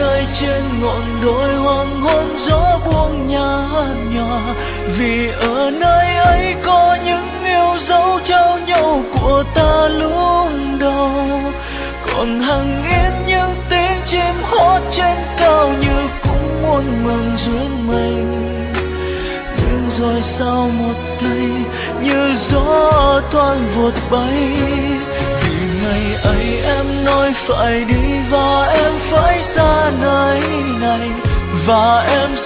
nơi trên ngọn đồi hoàng hôn gió buông nhạt nhòa, vì ở nơi ấy có những yêu dấu trao nhau của ta lúc đầu. Còn hằng yên những tiếng chim hót trên cao như cũng muốn mừng duyên mình. Nhưng rồi sau một giây như gió thoáng vụt bay, vì ngày ấy em nói phải đi và em phải xa nơi này, và em